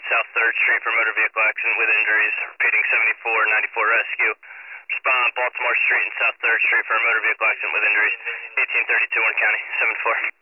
South 3rd Street for motor vehicle accident with injuries. Repeating 7494 rescue. Respond Baltimore Street and South 3rd Street for a motor vehicle accident with injuries. 1832 Warren County, 7-4.